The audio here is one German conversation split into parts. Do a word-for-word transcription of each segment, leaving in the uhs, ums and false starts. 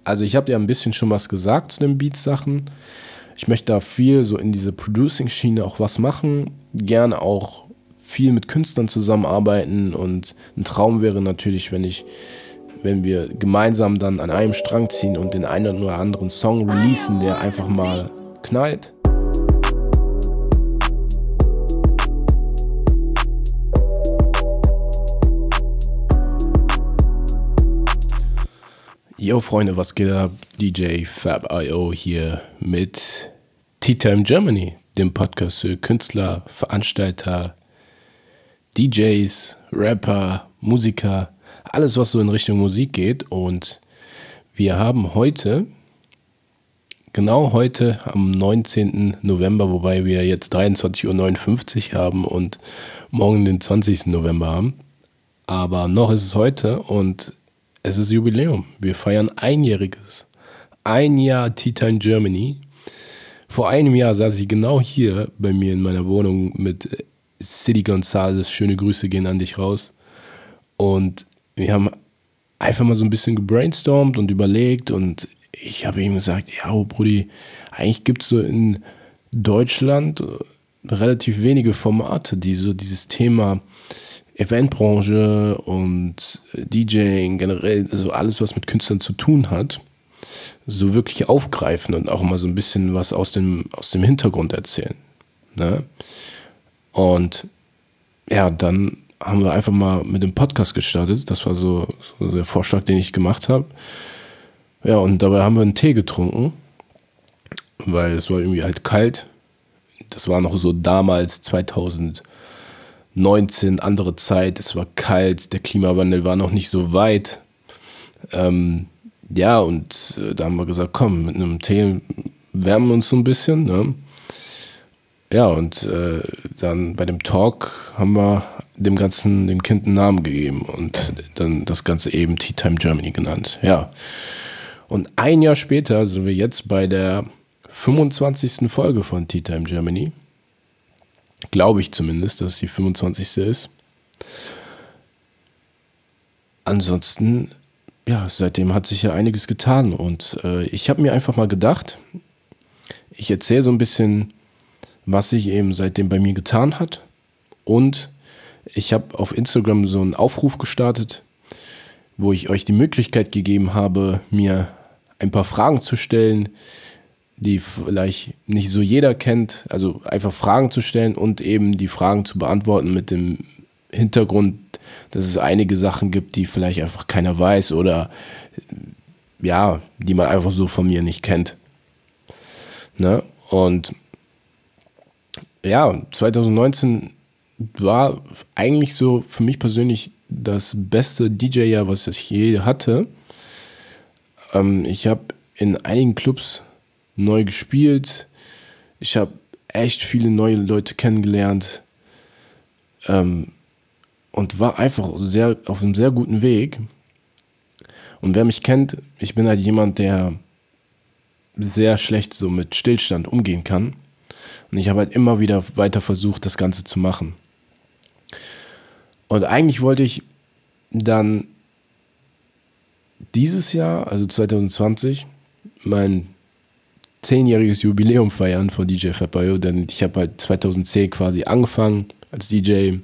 Also ich habe ja ein bisschen schon was gesagt zu den Beats-Sachen. Ich möchte da viel so in diese Producing-Schiene auch was machen. Gerne auch viel mit Künstlern zusammenarbeiten. Und ein Traum wäre natürlich, wenn ich, wenn wir gemeinsam dann an einem Strang ziehen und den einen oder anderen Song releasen, der einfach mal knallt. Yo Freunde, was geht ab? D J Fab I O hier mit Tea Time Germany, dem Podcast für Künstler, Veranstalter, D Js, Rapper, Musiker, alles was so in Richtung Musik geht. Und wir haben heute, genau heute am neunzehnten November, wobei wir jetzt dreiundzwanzig Uhr neunundfünfzig haben und morgen den zwanzigsten November haben, aber noch ist es heute und es ist Jubiläum. Wir feiern einjähriges. Ein Jahr Tea Time Germany. Vor einem Jahr saß ich genau hier bei mir in meiner Wohnung mit City Gonzales. Schöne Grüße gehen an dich raus. Und wir haben einfach mal so ein bisschen gebrainstormt und überlegt. Und ich habe ihm gesagt, ja, oh Brudi, eigentlich gibt es so in Deutschland relativ wenige Formate, die so dieses Thema Eventbranche und DJing, generell, also alles, was mit Künstlern zu tun hat, so wirklich aufgreifen und auch mal so ein bisschen was aus dem, aus dem Hintergrund erzählen. Ne? Und ja, dann haben wir einfach mal mit dem Podcast gestartet. Das war so, so der Vorschlag, den ich gemacht habe. Ja, und dabei haben wir einen Tee getrunken, weil es war irgendwie halt kalt. Das war noch so damals, zweitausendneunzehn, andere Zeit, es war kalt, der Klimawandel war noch nicht so weit. Ähm, ja, und äh, da haben wir gesagt, komm, mit einem Tee wärmen wir uns so ein bisschen. Ne? Ja, und äh, dann bei dem Talk haben wir dem Ganzen, dem Kind einen Namen gegeben und dann das Ganze eben Tea Time Germany genannt. Ja, und ein Jahr später sind wir jetzt bei der fünfundzwanzigsten Folge von Tea Time Germany. Glaube ich zumindest, dass es die fünfundzwanzigste ist. Ansonsten, ja, seitdem hat sich ja einiges getan. Und äh, ich habe mir einfach mal gedacht, ich erzähle so ein bisschen, was sich eben seitdem bei mir getan hat. Und ich habe auf Instagram so einen Aufruf gestartet, wo ich euch die Möglichkeit gegeben habe, mir ein paar Fragen zu stellen, die vielleicht nicht so jeder kennt, also einfach Fragen zu stellen und eben die Fragen zu beantworten mit dem Hintergrund, dass es einige Sachen gibt, die vielleicht einfach keiner weiß oder ja, die man einfach so von mir nicht kennt. Ne? Und ja, zwanzig neunzehn war eigentlich so für mich persönlich das beste D J-Jahr, was ich je hatte. Ähm, ich habe in einigen Clubs neu gespielt. Ich habe echt viele neue Leute kennengelernt ähm, und war einfach sehr auf einem sehr guten Weg. Und wer mich kennt, ich bin halt jemand, der sehr schlecht so mit Stillstand umgehen kann. Und ich habe halt immer wieder weiter versucht, das Ganze zu machen. Und eigentlich wollte ich dann dieses Jahr, also zwanzig zwanzig, mein zehnjähriges Jubiläum feiern von D J Fab I O, denn ich habe halt zweitausendzehn quasi angefangen als D J,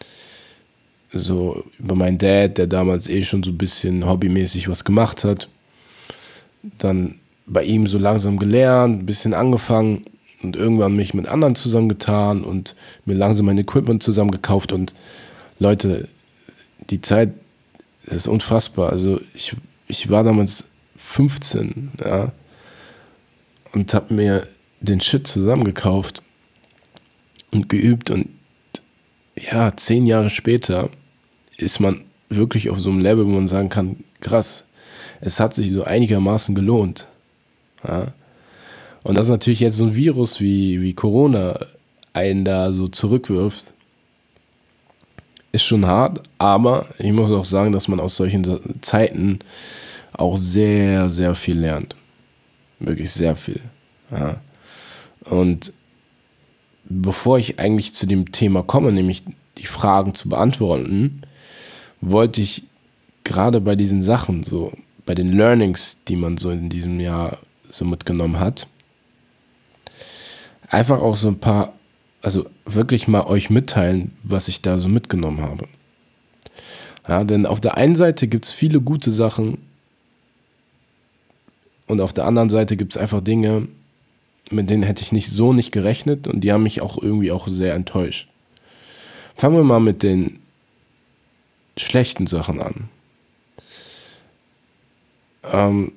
so über meinen Dad, der damals eh schon so ein bisschen hobbymäßig was gemacht hat, dann bei ihm so langsam gelernt, ein bisschen angefangen und irgendwann mich mit anderen zusammengetan und mir langsam mein Equipment zusammen gekauft und Leute, die Zeit ist unfassbar, also ich, ich war damals fünfzehn, ja, und habe mir den Shit zusammengekauft und geübt und ja, zehn Jahre später ist man wirklich auf so einem Level, wo man sagen kann, krass, es hat sich so einigermaßen gelohnt. Ja? Und dass natürlich jetzt so ein Virus wie, wie Corona einen da so zurückwirft, ist schon hart, aber ich muss auch sagen, dass man aus solchen Zeiten auch sehr, sehr viel lernt. Wirklich sehr viel. Ja. Und bevor ich eigentlich zu dem Thema komme, nämlich die Fragen zu beantworten, wollte ich gerade bei diesen Sachen, so bei den Learnings, die man so in diesem Jahr so mitgenommen hat, einfach auch so ein paar, also wirklich mal euch mitteilen, was ich da so mitgenommen habe. Ja, denn auf der einen Seite gibt es viele gute Sachen und auf der anderen Seite gibt es einfach Dinge, mit denen hätte ich nicht so nicht gerechnet und die haben mich auch irgendwie auch sehr enttäuscht. Fangen wir mal mit den schlechten Sachen an. Ähm,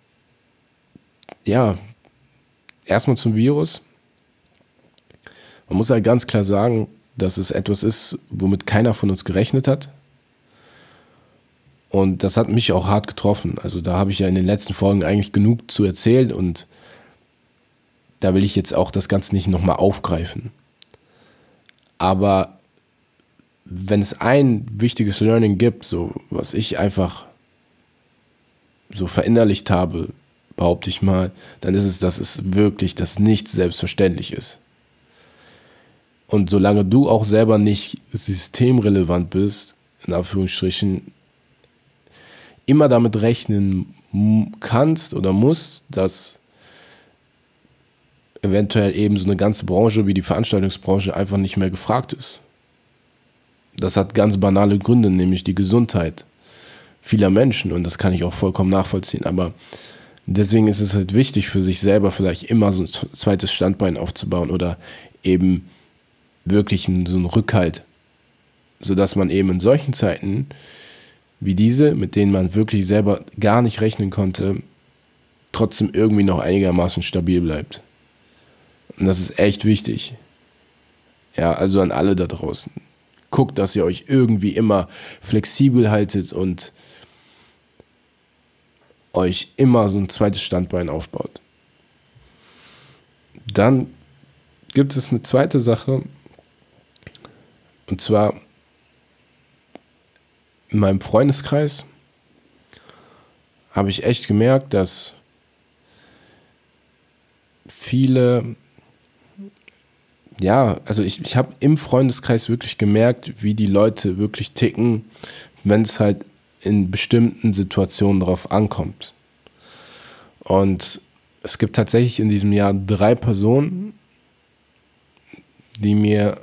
ja, erstmal zum Virus. Man muss halt ganz klar sagen, dass es etwas ist, womit keiner von uns gerechnet hat. Und das hat mich auch hart getroffen. Also da habe ich ja in den letzten Folgen eigentlich genug zu erzählen und da will ich jetzt auch das Ganze nicht nochmal aufgreifen. Aber wenn es ein wichtiges Learning gibt, so was ich einfach so verinnerlicht habe, behaupte ich mal, dann ist es, dass es wirklich, dass nichts selbstverständlich ist. Und solange du auch selber nicht systemrelevant bist, in Anführungsstrichen, immer damit rechnen kannst oder musst, dass eventuell eben so eine ganze Branche wie die Veranstaltungsbranche einfach nicht mehr gefragt ist. Das hat ganz banale Gründe, nämlich die Gesundheit vieler Menschen und das kann ich auch vollkommen nachvollziehen, aber deswegen ist es halt wichtig für sich selber vielleicht immer so ein zweites Standbein aufzubauen oder eben wirklich so einen Rückhalt, sodass man eben in solchen Zeiten wie diese, mit denen man wirklich selber gar nicht rechnen konnte, trotzdem irgendwie noch einigermaßen stabil bleibt. Und das ist echt wichtig. Ja, also an alle da draußen. Guckt, dass ihr euch irgendwie immer flexibel haltet und euch immer so ein zweites Standbein aufbaut. Dann gibt es eine zweite Sache, und zwar in meinem Freundeskreis habe ich echt gemerkt, dass viele, ja, also ich, ich habe im Freundeskreis wirklich gemerkt, wie die Leute wirklich ticken, wenn es halt in bestimmten Situationen drauf ankommt. Und es gibt tatsächlich in diesem Jahr drei Personen, die mir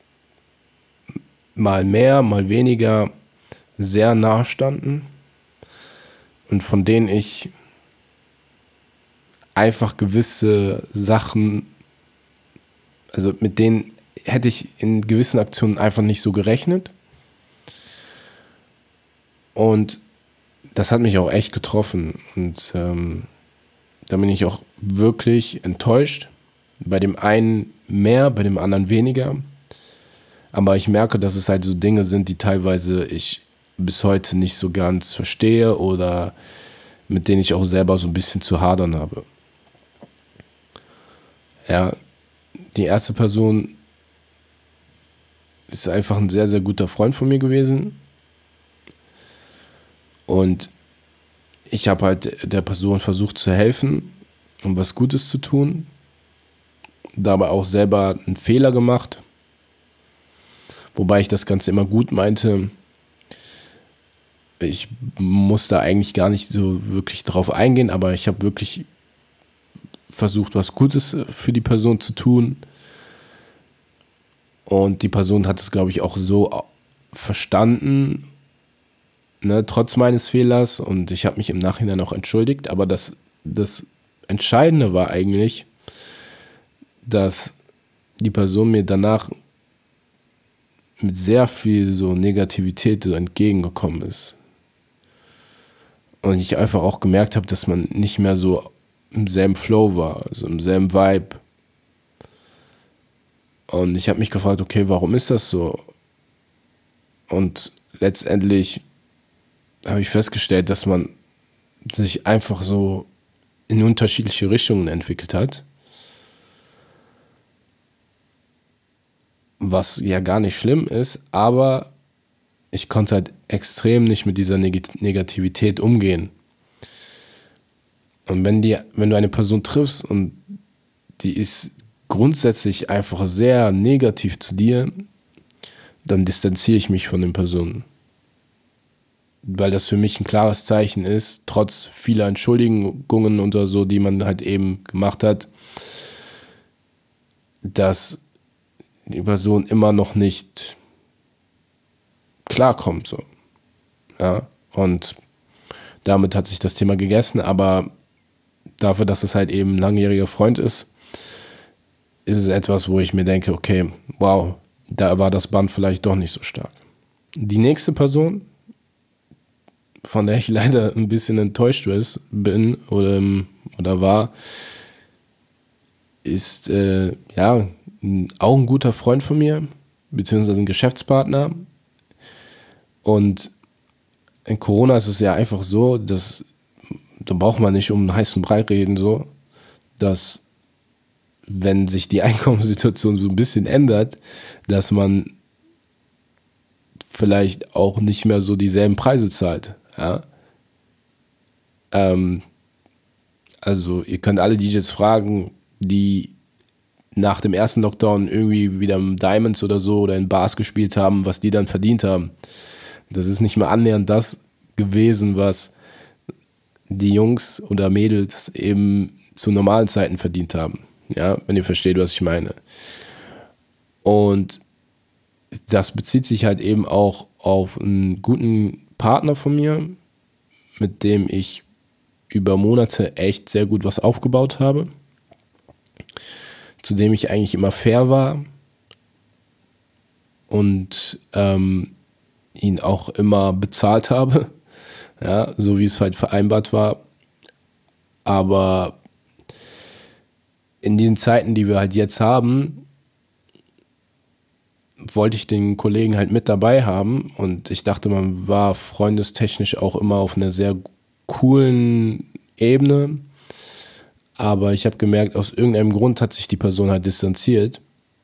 mal mehr, mal weniger sehr nahe standen und von denen ich einfach gewisse Sachen, also mit denen hätte ich in gewissen Aktionen einfach nicht so gerechnet. Und das hat mich auch echt getroffen. Und ähm, da bin ich auch wirklich enttäuscht. Bei dem einen mehr, bei dem anderen weniger. Aber ich merke, dass es halt so Dinge sind, die teilweise ich bis heute nicht so ganz verstehe oder mit denen ich auch selber so ein bisschen zu hadern habe. Ja, die erste Person ist einfach ein sehr, sehr guter Freund von mir gewesen. Und ich habe halt der Person versucht zu helfen, um was Gutes zu tun. Dabei auch selber einen Fehler gemacht. Wobei ich das Ganze immer gut meinte. Ich muss da eigentlich gar nicht so wirklich drauf eingehen, aber ich habe wirklich versucht, was Gutes für die Person zu tun. Und die Person hat es, glaube ich, auch so verstanden, ne, trotz meines Fehlers. Und ich habe mich im Nachhinein auch entschuldigt. Aber das, das Entscheidende war eigentlich, dass die Person mir danach mit sehr viel so Negativität so entgegengekommen ist. Und ich einfach auch gemerkt habe, dass man nicht mehr so im selben Flow war, also im selben Vibe. Und ich habe mich gefragt, okay, warum ist das so? Und letztendlich habe ich festgestellt, dass man sich einfach so in unterschiedliche Richtungen entwickelt hat. Was ja gar nicht schlimm ist, aber ich konnte halt extrem nicht mit dieser Neg- Negativität umgehen. Und wenn, die, wenn du eine Person triffst und die ist grundsätzlich einfach sehr negativ zu dir, dann distanziere ich mich von den Personen. weil das für mich ein klares Zeichen ist, trotz vieler Entschuldigungen oder so, die man halt eben gemacht hat, dass die Person immer noch nicht klarkommt, so. Ja, und damit hat sich das Thema gegessen, aber dafür, dass es halt eben ein langjähriger Freund ist, ist es etwas, wo ich mir denke, okay, wow, da war das Band vielleicht doch nicht so stark. Die nächste Person, von der ich leider ein bisschen enttäuscht bin oder, oder war, ist äh, ja auch ein guter Freund von mir, beziehungsweise ein Geschäftspartner. Und in Corona ist es ja einfach so, dass da braucht man nicht um einen heißen Brei reden, so, dass wenn sich die Einkommenssituation so ein bisschen ändert, dass man vielleicht auch nicht mehr so dieselben Preise zahlt. Ja? Ähm, also ihr könnt alle D Js fragen, die nach dem ersten Lockdown irgendwie wieder im Diamonds oder so oder in Bars gespielt haben, was die dann verdient haben. Das ist nicht mehr annähernd das gewesen, was die Jungs oder Mädels eben zu normalen Zeiten verdient haben. Ja, wenn ihr versteht, was ich meine. Und das bezieht sich halt eben auch auf einen guten Partner von mir, mit dem ich über Monate echt sehr gut was aufgebaut habe, zu dem ich eigentlich immer fair war und ähm, ihn auch immer bezahlt habe, ja, so wie es halt vereinbart war. Aber in den Zeiten, die wir halt jetzt haben, wollte ich den Kollegen halt mit dabei haben und ich dachte, man war freundestechnisch auch immer auf einer sehr coolen Ebene, aber ich habe gemerkt, aus irgendeinem Grund hat sich die Person halt distanziert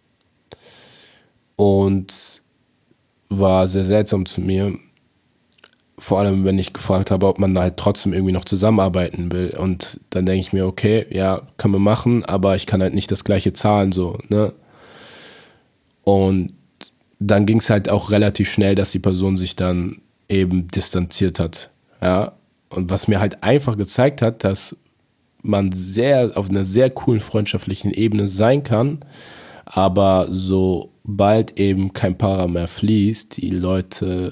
und war sehr seltsam zu mir, vor allem wenn ich gefragt habe, ob man da halt trotzdem irgendwie noch zusammenarbeiten will und dann denke ich mir, okay, ja, können wir machen, aber ich kann halt nicht das gleiche zahlen, so, ne? Und dann ging es halt auch relativ schnell, dass die Person sich dann eben distanziert hat, ja, und was mir halt einfach gezeigt hat, dass man sehr auf einer sehr coolen freundschaftlichen Ebene sein kann, aber sobald eben kein Para mehr fließt, die Leute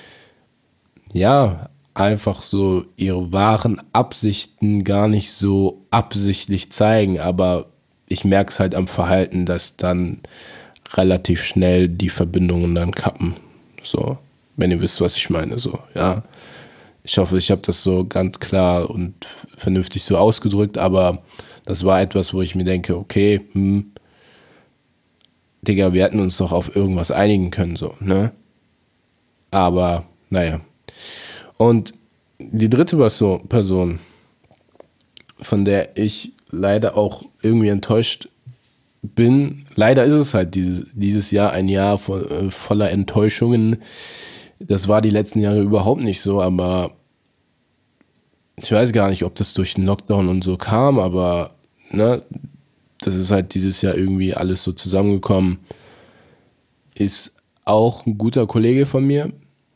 ja einfach so ihre wahren Absichten gar nicht so absichtlich zeigen, aber ich merke es halt am Verhalten, dass dann relativ schnell die Verbindungen dann kappen, so, wenn ihr wisst, was ich meine, so, ja. Ich hoffe, ich habe das so ganz klar und vernünftig so ausgedrückt, aber das war etwas, wo ich mir denke, okay, hm, Digga, wir hätten uns doch auf irgendwas einigen können, so, ne? Aber, naja. Und die dritte Person, von der ich leider auch irgendwie enttäuscht bin, leider ist es halt dieses, dieses Jahr ein Jahr vo, äh, voller Enttäuschungen. Das war die letzten Jahre überhaupt nicht so, aber ich weiß gar nicht, ob das durch den Lockdown und so kam, aber ne, das ist halt dieses Jahr irgendwie alles so zusammengekommen. Ist auch ein guter Kollege von mir,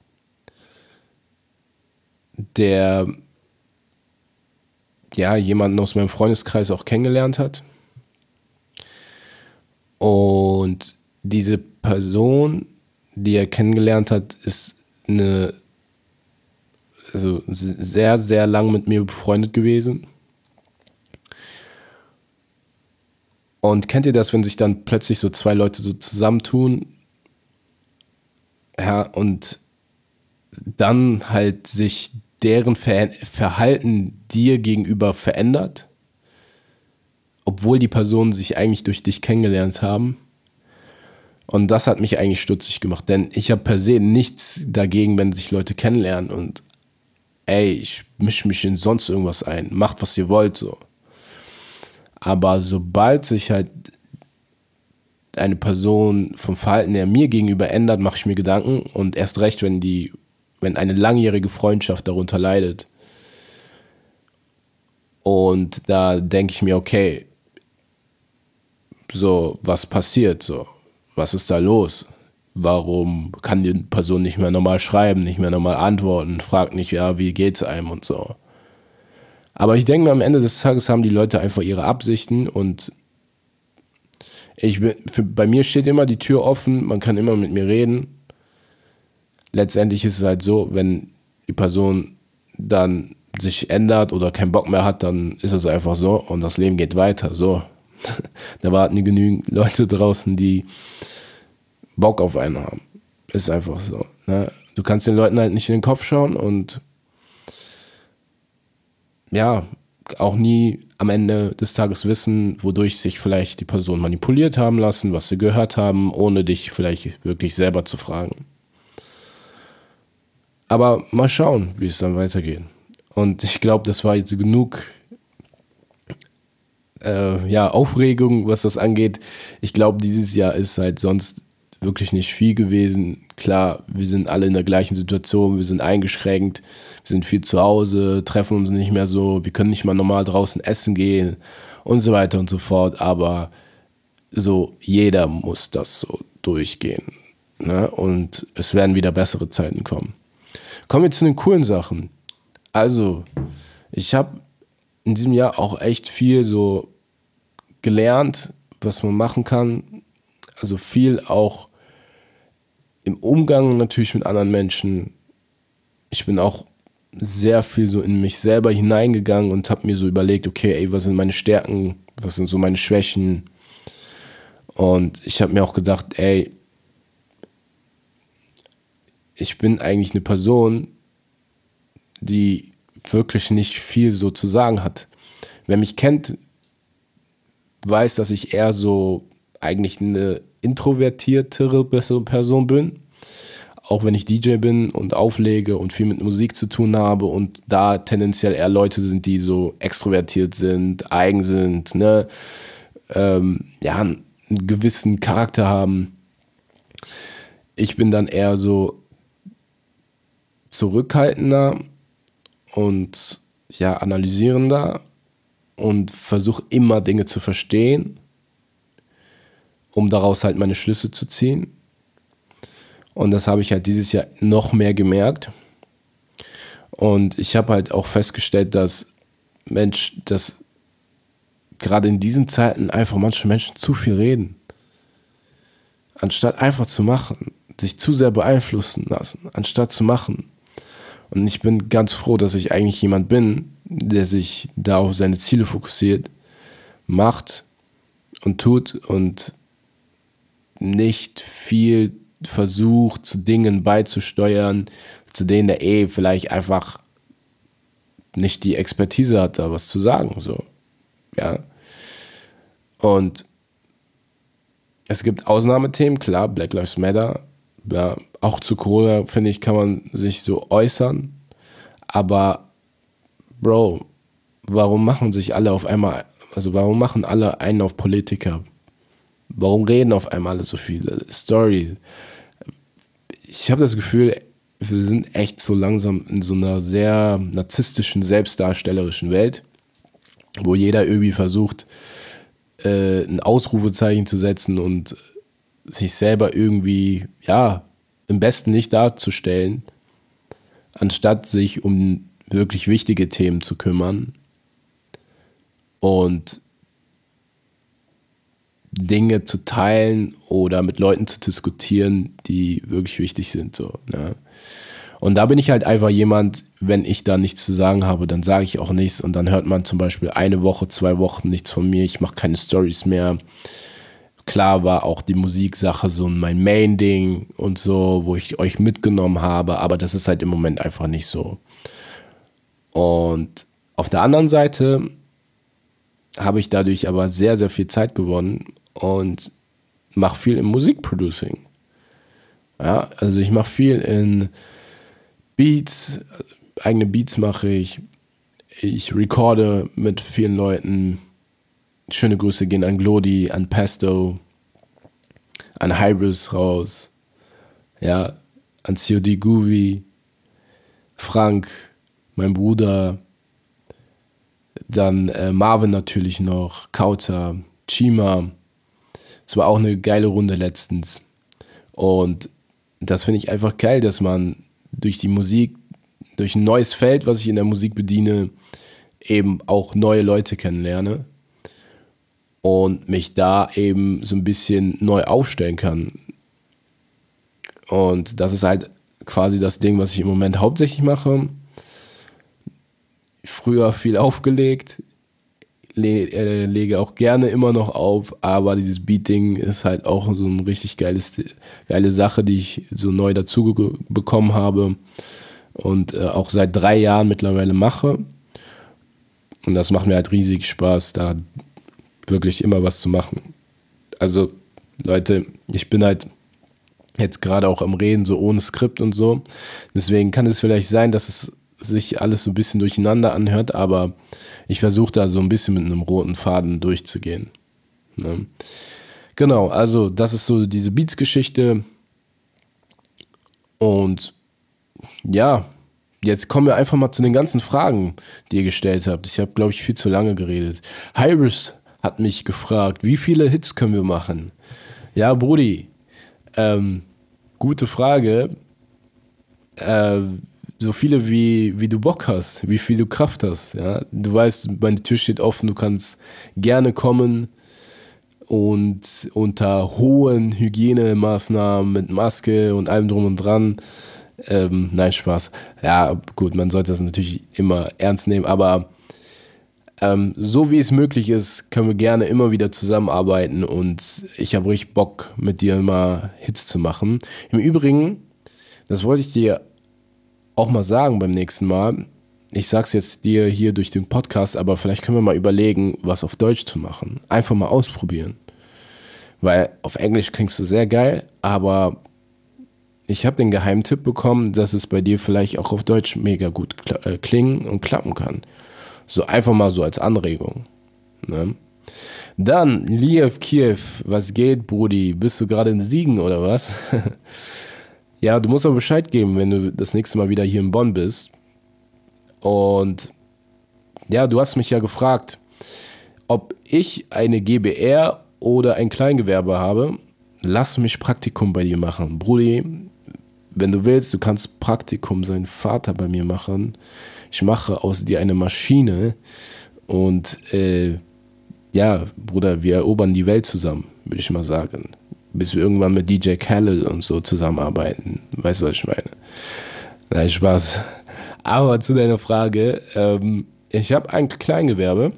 der ja jemanden aus meinem Freundeskreis auch kennengelernt hat. Und diese Person, die er kennengelernt hat, ist eine, also sehr, sehr lang mit mir befreundet gewesen. Und kennt ihr das, wenn sich dann plötzlich so zwei Leute so zusammentun? Ja, und dann halt sich deren Ver- Verhalten dir gegenüber verändert, obwohl die Personen sich eigentlich durch dich kennengelernt haben. Und das hat mich eigentlich stutzig gemacht, denn ich habe per se nichts dagegen, wenn sich Leute kennenlernen und ey, ich mische mich in sonst irgendwas ein, macht, was ihr wollt, so. Aber sobald sich halt eine Person vom Verhalten her mir gegenüber ändert, mache ich mir Gedanken und erst recht, wenn die, wenn eine langjährige Freundschaft darunter leidet. Und da denke ich mir, okay, so, was passiert, so, was ist da los? Warum kann die Person nicht mehr normal schreiben, nicht mehr normal antworten, fragt nicht, ja, wie geht's einem und so. Aber ich denke mir, am Ende des Tages haben die Leute einfach ihre Absichten und ich bin, für, bei mir steht immer die Tür offen, man kann immer mit mir reden. Letztendlich ist es halt so, wenn die Person dann sich ändert oder keinen Bock mehr hat, dann ist es einfach so und das Leben geht weiter. So, da warten genügend Leute draußen, die Bock auf einen haben. Ist einfach so. Ne? Du kannst den Leuten halt nicht in den Kopf schauen und ja, auch nie am Ende des Tages wissen, wodurch sich vielleicht die Person manipuliert haben lassen, was sie gehört haben, ohne dich vielleicht wirklich selber zu fragen. Aber mal schauen, wie es dann weitergeht. Und ich glaube, das war jetzt genug äh, ja, Aufregung, was das angeht. Ich glaube, dieses Jahr ist halt sonst wirklich nicht viel gewesen. Klar, wir sind alle in der gleichen Situation, wir sind eingeschränkt, wir sind viel zu Hause, treffen uns nicht mehr so, wir können nicht mal normal draußen essen gehen und so weiter und so fort. Aber so jeder muss das so durchgehen. Ne? Und es werden wieder bessere Zeiten kommen. Kommen wir zu den coolen Sachen. Also, ich habe in diesem Jahr auch echt viel so gelernt, was man machen kann. Also viel auch im Umgang natürlich mit anderen Menschen. Ich bin auch sehr viel so in mich selber hineingegangen und habe mir so überlegt, okay, ey, was sind meine Stärken, was sind so meine Schwächen? Und ich habe mir auch gedacht, ey, ich bin eigentlich eine Person, die wirklich nicht viel so zu sagen hat. Wer mich kennt, weiß, dass ich eher so eigentlich eine introvertiertere Person bin. Auch wenn ich D J bin und auflege und viel mit Musik zu tun habe und da tendenziell eher Leute sind, die so extrovertiert sind, eigen sind, ne, ähm, ja, einen gewissen Charakter haben. Ich bin dann eher so zurückhaltender und ja, analysierender und versuche immer Dinge zu verstehen, um daraus halt meine Schlüsse zu ziehen. Und das habe ich halt dieses Jahr noch mehr gemerkt. Und ich habe halt auch festgestellt, dass Mensch, dass gerade in diesen Zeiten einfach manche Menschen zu viel reden. Anstatt einfach zu machen, sich zu sehr beeinflussen lassen, anstatt zu machen. Und ich bin ganz froh, dass ich eigentlich jemand bin, der sich da auf seine Ziele fokussiert, macht und tut und nicht viel versucht, zu Dingen beizusteuern, zu denen der eh vielleicht einfach nicht die Expertise hat, da was zu sagen. So. Ja. Und es gibt Ausnahmethemen, klar, Black Lives Matter. Ja, auch zu Corona, finde ich, kann man sich so äußern. Aber, Bro, warum machen sich alle auf einmal, also warum machen alle einen auf Politiker? Warum reden auf einmal alle so viele? Story. Ich habe das Gefühl, wir sind echt so langsam in so einer sehr narzisstischen, selbstdarstellerischen Welt, wo jeder irgendwie versucht, äh, ein Ausrufezeichen zu setzen und sich selber irgendwie, ja, im besten Licht darzustellen, anstatt sich um wirklich wichtige Themen zu kümmern und Dinge zu teilen oder mit Leuten zu diskutieren, die wirklich wichtig sind. So, ne? Und da bin ich halt einfach jemand, wenn ich da nichts zu sagen habe, dann sage ich auch nichts und dann hört man zum Beispiel eine Woche, zwei Wochen nichts von mir, ich mache keine Stories mehr. Klar war auch die Musiksache so mein Main-Ding und so, wo ich euch mitgenommen habe, aber das ist halt im Moment einfach nicht so. Und auf der anderen Seite habe ich dadurch aber sehr, sehr viel Zeit gewonnen und mache viel im Musikproducing. Ja, also ich mache viel in Beats, eigene Beats mache ich, ich recorde mit vielen Leuten. Schöne Grüße gehen an Glody, an Pesto, an Hybris raus, ja, an C O D Groovy, Frank, mein Bruder, dann äh, Marvin natürlich noch, Kauter, Chima. Es war auch eine geile Runde letztens. Und das finde ich einfach geil, dass man durch die Musik, durch ein neues Feld, was ich in der Musik bediene, eben auch neue Leute kennenlerne und mich da eben so ein bisschen neu aufstellen kann. Und das ist halt quasi das Ding, was ich im Moment hauptsächlich mache. Früher viel aufgelegt, le äh, lege auch gerne immer noch auf, aber dieses Beating ist halt auch so eine richtig geiles, geile Sache, die ich so neu dazu bekommen habe und äh, auch seit drei Jahren mittlerweile mache. Und das macht mir halt riesig Spaß, da wirklich immer was zu machen. Also Leute, ich bin halt jetzt gerade auch am Reden, so ohne Skript und so. Deswegen kann es vielleicht sein, dass es sich alles so ein bisschen durcheinander anhört, aber ich versuche da so ein bisschen mit einem roten Faden durchzugehen. Ne? Genau, also das ist so diese Beats-Geschichte. Und ja, jetzt kommen wir einfach mal zu den ganzen Fragen, die ihr gestellt habt. Ich habe, glaube ich, viel zu lange geredet. Hyrus hat mich gefragt, wie viele Hits können wir machen? Ja, Brudi, ähm, gute Frage. Äh, so viele, wie, wie du Bock hast, wie viel du Kraft hast. Ja? Du weißt, meine Tür steht offen, du kannst gerne kommen und unter hohen Hygienemaßnahmen mit Maske und allem drum und dran. Ähm, nein, Spaß. Ja, gut, man sollte das natürlich immer ernst nehmen, aber ähm, so wie es möglich ist, können wir gerne immer wieder zusammenarbeiten und ich habe richtig Bock, mit dir mal Hits zu machen. Im Übrigen, das wollte ich dir auch mal sagen beim nächsten Mal. Ich sag's jetzt dir hier durch den Podcast, aber vielleicht können wir mal überlegen, was auf Deutsch zu machen. Einfach mal ausprobieren. Weil auf Englisch klingst du sehr geil, aber ich habe den Geheimtipp bekommen, dass es bei dir vielleicht auch auf Deutsch mega gut klingen und klappen kann. So einfach mal so als Anregung. Ne? Dann, Liev Kiew, was geht, Brudi? Bist du gerade in Siegen oder was? Ja, du musst aber Bescheid geben, wenn du das nächste Mal wieder hier in Bonn bist. Und ja, du hast mich ja gefragt, ob ich eine GbR oder ein Kleingewerbe habe. Lass mich Praktikum bei dir machen. Brudi, wenn du willst, du kannst Praktikum sein Vater bei mir machen. Ich mache aus dir eine Maschine und äh, ja, Bruder, wir erobern die Welt zusammen, würde ich mal sagen. Bis wir irgendwann mit D J Khaled und so zusammenarbeiten. Weißt du, was ich meine? Nein, Spaß. Aber zu deiner Frage, ähm, ich habe ein Kleingewerbe,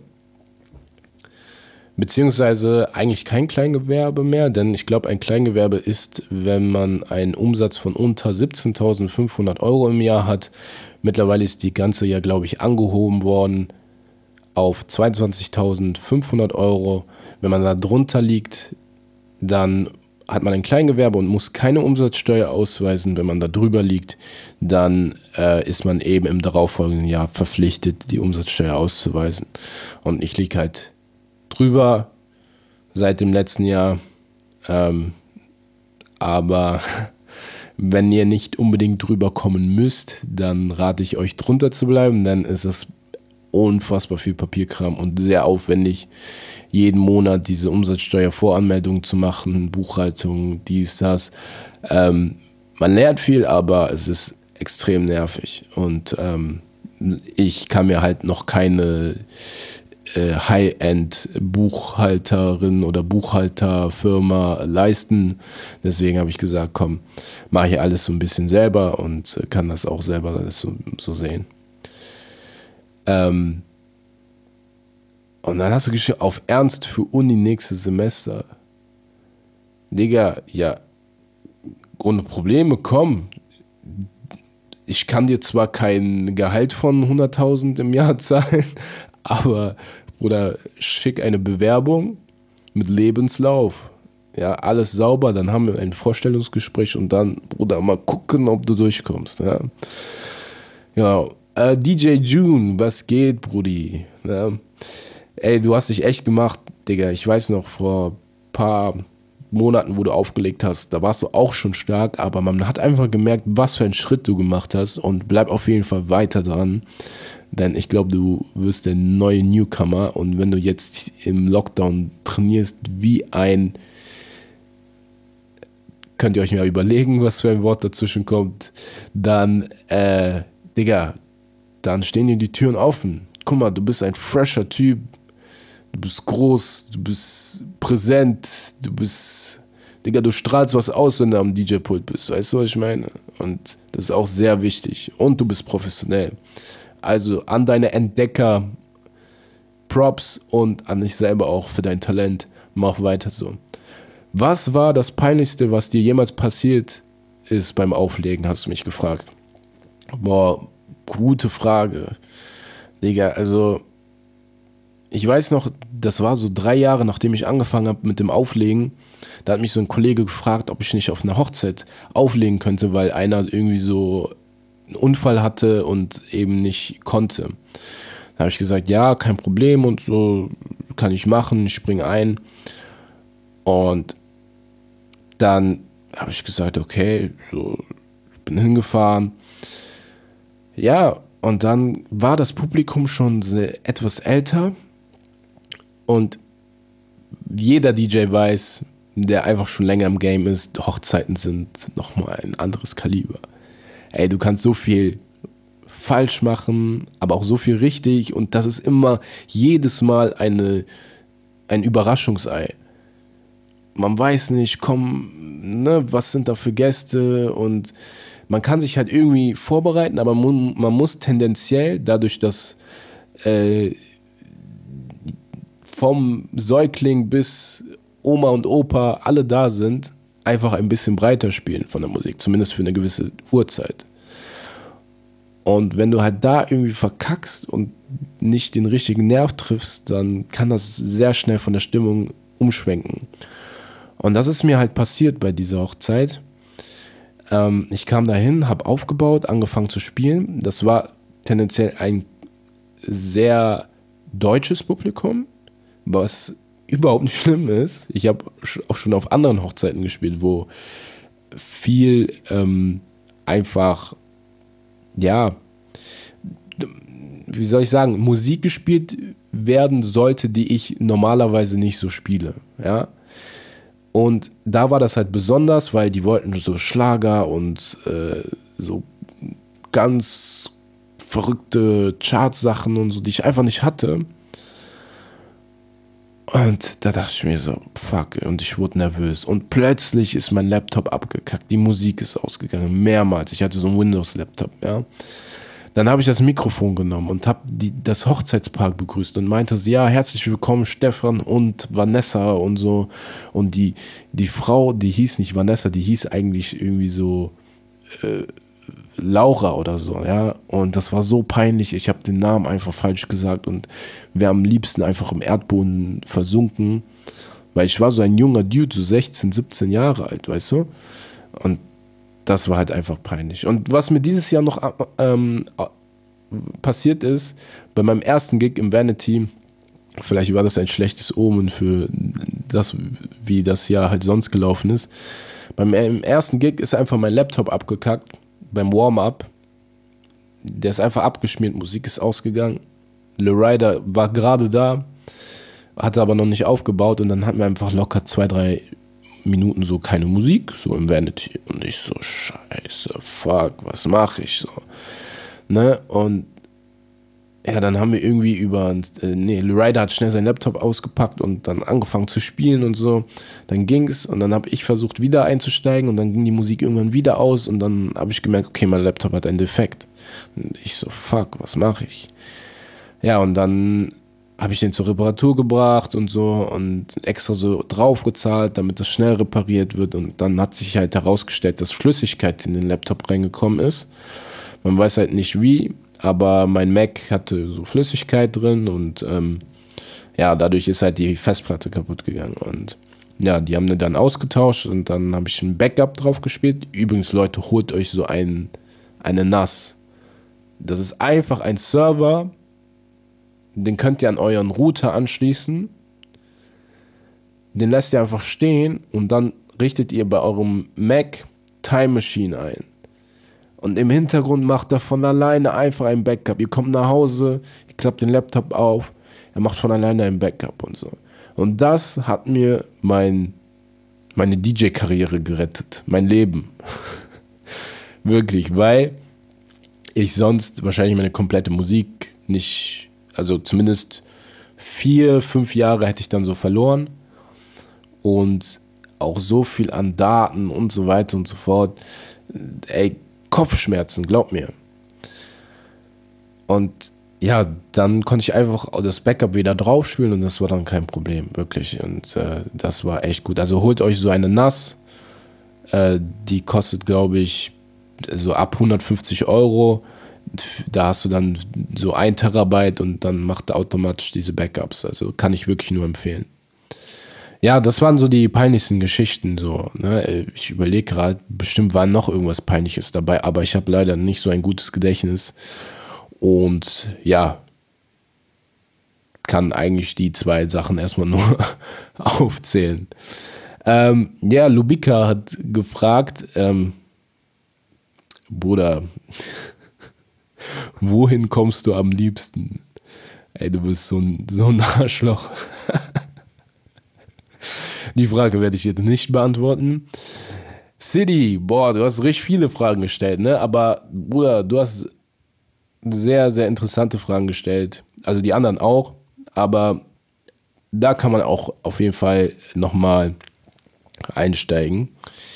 beziehungsweise eigentlich kein Kleingewerbe mehr, denn ich glaube, ein Kleingewerbe ist, wenn man einen Umsatz von unter siebzehntausendfünfhundert Euro im Jahr hat. Mittlerweile ist die ganze ja, glaube ich, angehoben worden auf zweiundzwanzigtausendfünfhundert Euro. Wenn man da drunter liegt, dann hat man ein Kleingewerbe und muss keine Umsatzsteuer ausweisen. Wenn man da drüber liegt, dann äh, ist man eben im darauffolgenden Jahr verpflichtet, die Umsatzsteuer auszuweisen. Und ich liege halt drüber seit dem letzten Jahr. Ähm, aber wenn ihr nicht unbedingt drüber kommen müsst, dann rate ich euch drunter zu bleiben, denn es ist unfassbar viel Papierkram und sehr aufwendig, jeden Monat diese Umsatzsteuervoranmeldung zu machen, Buchhaltung, dies, das. Ähm, man lernt viel, aber es ist extrem nervig und ähm, ich kann mir halt noch keine äh, High-End-Buchhalterin oder Buchhalterfirma leisten. Deswegen habe ich gesagt, komm, mache ich alles so ein bisschen selber und kann das auch selber alles so, so sehen. Ähm, und dann hast du geschrieben, auf Ernst für Uni nächstes Semester. Digga, ja, ohne Probleme, komm. Ich kann dir zwar kein Gehalt von hunderttausend im Jahr zahlen, aber, Bruder, schick eine Bewerbung mit Lebenslauf. Ja, alles sauber, dann haben wir ein Vorstellungsgespräch und dann, Bruder, mal gucken, ob du durchkommst. Ja, genau. Uh, D J June, was geht, Brudi? Ja. Ey, du hast dich echt gemacht, Digga. Ich weiß noch, vor ein paar Monaten, wo du aufgelegt hast, da warst du auch schon stark, aber man hat einfach gemerkt, was für einen Schritt du gemacht hast und bleib auf jeden Fall weiter dran, denn ich glaube, du wirst der neue Newcomer und wenn du jetzt im Lockdown trainierst wie ein könnt ihr euch mal überlegen, was für ein Wort dazwischen kommt, dann, äh, Digga, dann stehen dir die Türen offen. Guck mal, du bist ein fresher Typ, du bist groß, du bist präsent, du bist, Digga, du strahlst was aus, wenn du am D J-Pult bist, weißt du, was ich meine? Und das ist auch sehr wichtig. Und du bist professionell. Also an deine Entdecker Props und an dich selber auch für dein Talent. Mach weiter so. Was war das Peinlichste, was dir jemals passiert ist beim Auflegen, hast du mich gefragt. Boah, gute Frage. Digga, also ich weiß noch, das war so drei Jahre, nachdem ich angefangen habe mit dem Auflegen. Da hat mich so ein Kollege gefragt, ob ich nicht auf einer Hochzeit auflegen könnte, weil einer irgendwie so einen Unfall hatte und eben nicht konnte. Da habe ich gesagt, ja, kein Problem und so, kann ich machen, ich springe ein. Und dann habe ich gesagt, okay, so, ich bin hingefahren. Ja, und dann war das Publikum schon sehr, etwas älter und jeder D J weiß, der einfach schon länger im Game ist, Hochzeiten sind nochmal ein anderes Kaliber. Ey, du kannst so viel falsch machen, aber auch so viel richtig und das ist immer jedes Mal eine, ein Überraschungsei. Man weiß nicht, komm, ne, was sind da für Gäste und man kann sich halt irgendwie vorbereiten, aber man, man muss tendenziell, dadurch, dass äh, vom Säugling bis Oma und Opa alle da sind, einfach ein bisschen breiter spielen von der Musik, zumindest für eine gewisse Uhrzeit. Und wenn du halt da irgendwie verkackst und nicht den richtigen Nerv triffst, dann kann das sehr schnell von der Stimmung umschwenken. Und das ist mir halt passiert bei dieser Hochzeit. Ähm, ich kam dahin, habe aufgebaut, angefangen zu spielen. Das war tendenziell ein sehr deutsches Publikum, was überhaupt nicht schlimm ist. Ich habe auch schon auf anderen Hochzeiten gespielt, wo viel ähm, einfach, ja, wie soll ich sagen, Musik gespielt werden sollte, die ich normalerweise nicht so spiele, ja. Und da war das halt besonders, weil die wollten so Schlager und äh, so ganz verrückte Chartsachen und so, die ich einfach nicht hatte. Und da dachte ich mir so, fuck, und ich wurde nervös. Und plötzlich ist mein Laptop abgekackt, die Musik ist ausgegangen, mehrmals. Ich hatte so einen Windows-Laptop, ja. Dann habe ich das Mikrofon genommen und habe das Hochzeitspaar begrüßt und meinte so, ja, herzlich willkommen Stefan und Vanessa und so. Und die, die Frau, die hieß nicht Vanessa, die hieß eigentlich irgendwie so äh, Laura oder so, ja. Und das war so peinlich, ich habe den Namen einfach falsch gesagt und wäre am liebsten einfach im Erdboden versunken, weil ich war so ein junger Dude, so sechzehn, siebzehn Jahre alt, weißt du. Und das war halt einfach peinlich. Und was mir dieses Jahr noch ähm, passiert ist, bei meinem ersten Gig im Vanity, vielleicht war das ein schlechtes Omen für das, wie das Jahr halt sonst gelaufen ist. Beim ersten Gig ist einfach mein Laptop abgekackt, beim Warm-Up. Der ist einfach abgeschmiert, Musik ist ausgegangen. Lil Ryder war gerade da, hatte aber noch nicht aufgebaut und dann hatten wir einfach locker zwei, drei Minuten so keine Musik, so im Vanity. Und ich so, scheiße, fuck, was mache ich so? Ne? Und ja, dann haben wir irgendwie über, äh, nee, Lil Ryder hat schnell seinen Laptop ausgepackt und dann angefangen zu spielen und so. Dann ging's und dann habe ich versucht wieder einzusteigen und dann ging die Musik irgendwann wieder aus und dann habe ich gemerkt, okay, mein Laptop hat einen Defekt. Und ich so, fuck, was mache ich? Ja, und dann habe ich den zur Reparatur gebracht und so und extra so draufgezahlt, damit das schnell repariert wird. Und dann hat sich halt herausgestellt, dass Flüssigkeit in den Laptop reingekommen ist. Man weiß halt nicht wie, aber mein Mac hatte so Flüssigkeit drin und ähm, ja, dadurch ist halt die Festplatte kaputt gegangen. Und ja, die haben dann ausgetauscht und dann habe ich ein Backup drauf gespielt. Übrigens, Leute, holt euch so ein, eine N A S. Das ist einfach ein Server, den könnt ihr an euren Router anschließen. Den lasst ihr einfach stehen und dann richtet ihr bei eurem Mac Time Machine ein. Und im Hintergrund macht er von alleine einfach ein Backup. Ihr kommt nach Hause, ihr klappt den Laptop auf, er macht von alleine ein Backup und so. Und das hat mir mein meine D J-Karriere gerettet. Mein Leben. Wirklich, weil ich sonst wahrscheinlich meine komplette Musik nicht, also zumindest vier, fünf Jahre hätte ich dann so verloren. Und auch so viel an Daten und so weiter und so fort. Ey, Kopfschmerzen, glaub mir. Und ja, dann konnte ich einfach das Backup wieder draufspielen und das war dann kein Problem, wirklich. Und äh, das war echt gut. Also holt euch so eine N A S, äh, die kostet, glaube ich, so ab hundertfünfzig Euro. Da hast du dann so ein Terabyte und dann macht er automatisch diese Backups. Also kann ich wirklich nur empfehlen. Ja, das waren so die peinlichsten Geschichten. So, ne? Ich überlege gerade, bestimmt war noch irgendwas Peinliches dabei, aber ich habe leider nicht so ein gutes Gedächtnis. Und ja, kann eigentlich die zwei Sachen erstmal nur aufzählen. Ähm, ja, Lubika hat gefragt, ähm, Bruder, wohin kommst du am liebsten? Ey, du bist so ein, so ein Arschloch. Die Frage werde ich jetzt nicht beantworten. City, boah, du hast richtig viele Fragen gestellt, ne? Aber Bruder, du hast sehr, sehr interessante Fragen gestellt. Also die anderen auch, aber da kann man auch auf jeden Fall nochmal einsteigen.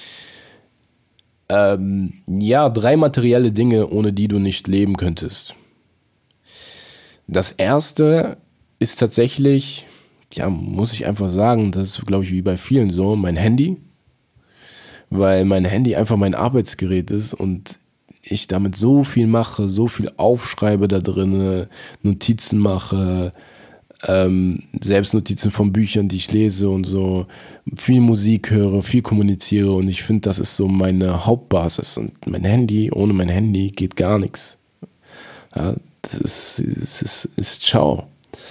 Ähm, ja, drei materielle Dinge, ohne die du nicht leben könntest. Das erste ist tatsächlich, ja, muss ich einfach sagen, das ist, glaube ich, wie bei vielen so, mein Handy. Weil mein Handy einfach mein Arbeitsgerät ist und ich damit so viel mache, so viel aufschreibe da drin, Notizen mache, ähm, selbst Notizen von Büchern, die ich lese und so, viel Musik höre, viel kommuniziere und ich finde, das ist so meine Hauptbasis und mein Handy, ohne mein Handy geht gar nichts. Ja, das ist, das ist, ist ciao.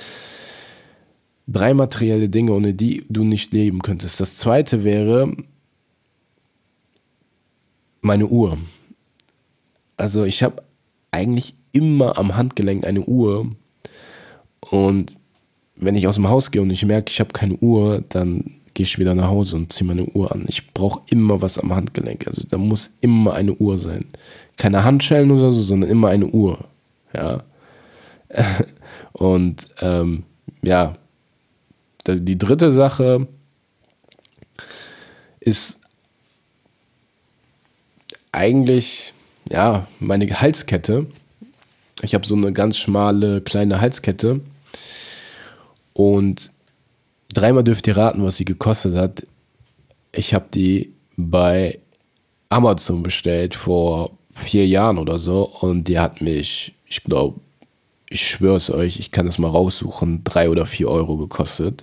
Drei materielle Dinge, ohne die du nicht leben könntest. Das zweite wäre meine Uhr. Also ich habe eigentlich immer am Handgelenk eine Uhr und wenn ich aus dem Haus gehe und ich merke, ich habe keine Uhr, dann gehe ich wieder nach Hause und ziehe meine Uhr an. Ich brauche immer was am Handgelenk. Also da muss immer eine Uhr sein. Keine Handschellen oder so, sondern immer eine Uhr. Ja. Und ähm, ja, die dritte Sache ist eigentlich ja, meine Halskette. Ich habe so eine ganz schmale, kleine Halskette. Und dreimal dürft ihr raten, was sie gekostet hat. Ich habe die bei Amazon bestellt vor vier Jahren oder so. Und die hat mich, ich glaube, ich schwöre es euch, ich kann es mal raussuchen, drei oder vier Euro gekostet.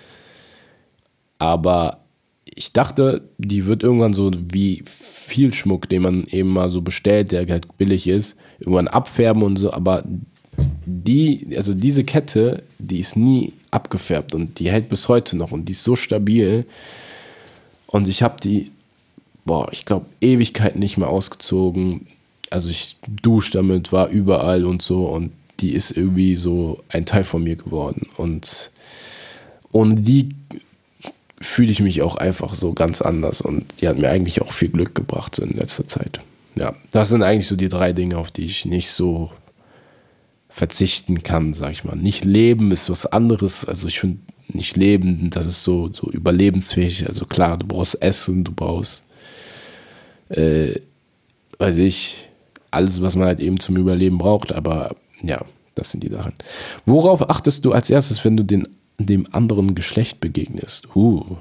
Aber ich dachte, die wird irgendwann so wie viel Schmuck, den man eben mal so bestellt, der halt billig ist, irgendwann abfärben und so, aber die, also diese Kette, die ist nie abgefärbt und die hält bis heute noch und die ist so stabil und ich habe die, boah, ich glaube, Ewigkeiten nicht mehr ausgezogen, also ich dusche damit, war überall und so und die ist irgendwie so ein Teil von mir geworden und ohne die fühle ich mich auch einfach so ganz anders und die hat mir eigentlich auch viel Glück gebracht so in letzter Zeit. Ja, das sind eigentlich so die drei Dinge, auf die ich nicht so verzichten kann, sag ich mal. Nicht leben ist was anderes, also ich finde nicht leben, das ist so, so überlebensfähig, also klar, du brauchst Essen, du brauchst äh, weiß ich, alles, was man halt eben zum Überleben braucht, aber ja, das sind die Sachen. Worauf achtest du als erstes, wenn du den dem anderen Geschlecht begegnest? Uh.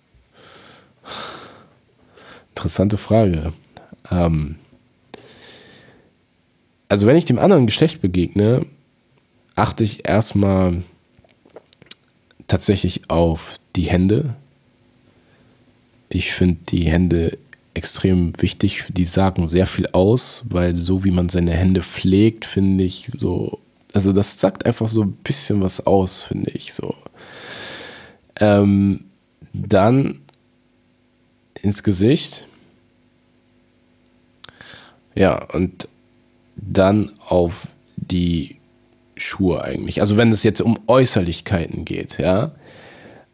Interessante Frage. Ähm, also wenn ich dem anderen Geschlecht begegne, achte ich erstmal tatsächlich auf die Hände. Ich finde die Hände extrem wichtig. Die sagen sehr viel aus, weil so wie man seine Hände pflegt, finde ich so, also das sagt einfach so ein bisschen was aus, finde ich so. Ähm, dann ins Gesicht. Ja, und dann auf die Schuhe eigentlich. Also wenn es jetzt um Äußerlichkeiten geht, ja.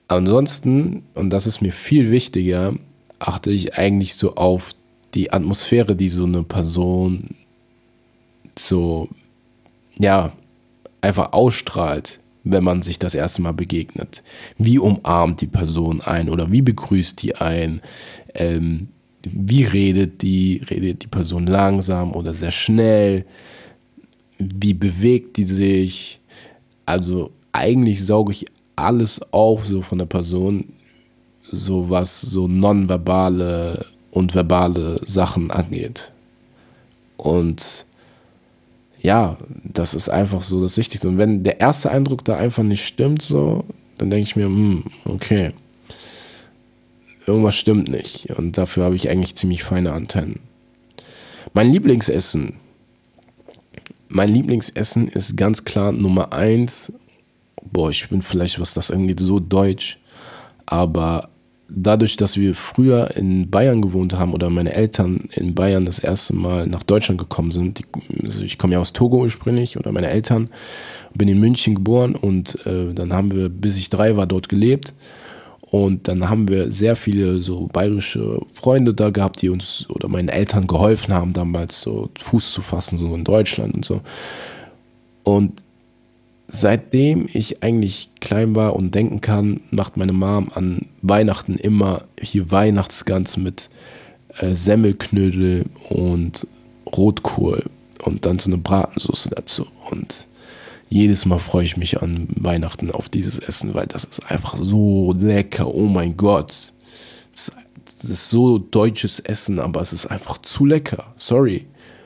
Ansonsten, und das ist mir viel wichtiger, achte ich eigentlich so auf die Atmosphäre, die so eine Person so, ja, einfach ausstrahlt, wenn man sich das erste Mal begegnet. Wie umarmt die Person ein oder wie begrüßt die ein? Ähm, wie redet die? Redet die Person langsam oder sehr schnell? Wie bewegt die sich? Also eigentlich sauge ich alles auf so von der Person, so was so nonverbale und verbale Sachen angeht. Und ja, das ist einfach so das Wichtigste. Und wenn der erste Eindruck da einfach nicht stimmt, so, dann denke ich mir, hm, okay, irgendwas stimmt nicht. Und dafür habe ich eigentlich ziemlich feine Antennen. Mein Lieblingsessen. Mein Lieblingsessen ist ganz klar Nummer eins. Boah, ich bin vielleicht, was das angeht, so deutsch. Aber dadurch, dass wir früher in Bayern gewohnt haben oder meine Eltern in Bayern das erste Mal nach Deutschland gekommen sind, die, also ich komme ja aus Togo ursprünglich oder meine Eltern, bin in München geboren und äh, dann haben wir, bis ich drei war, dort gelebt. Und dann haben wir sehr viele so bayerische Freunde da gehabt, die uns oder meinen Eltern geholfen haben, damals so Fuß zu fassen, so in Deutschland und so. Und seitdem ich eigentlich klein war und denken kann, macht meine Mom an Weihnachten immer hier Weihnachtsgans mit äh, Semmelknödel und Rotkohl und dann so eine Bratensauce dazu. Und jedes Mal freue ich mich an Weihnachten auf dieses Essen, weil das ist einfach so lecker. Oh mein Gott. Das ist, das ist so deutsches Essen, aber es ist einfach zu lecker. Sorry.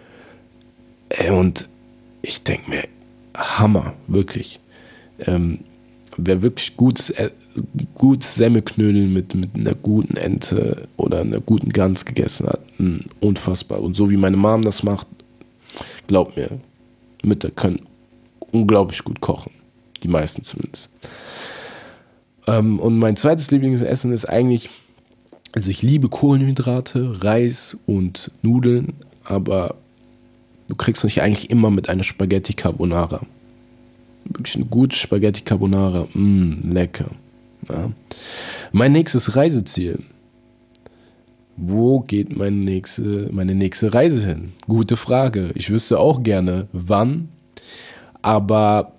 Und ich denke mir, Hammer, wirklich. Ähm, wer wirklich gutes, äh, gutes Semmelknödel mit, mit einer guten Ente oder einer guten Gans gegessen hat, mh, unfassbar. Und so wie meine Mom das macht, glaubt mir, Mütter können unglaublich gut kochen. Die meisten zumindest. Ähm, und mein zweites Lieblingsessen ist eigentlich, also ich liebe Kohlenhydrate, Reis und Nudeln, aber du kriegst mich eigentlich immer mit einer Spaghetti Carbonara. Wirklich eine gute Spaghetti Carbonara. Mmm, lecker. Ja. Mein nächstes Reiseziel. Wo geht meine nächste, meine nächste Reise hin? Gute Frage. Ich wüsste auch gerne, wann. Aber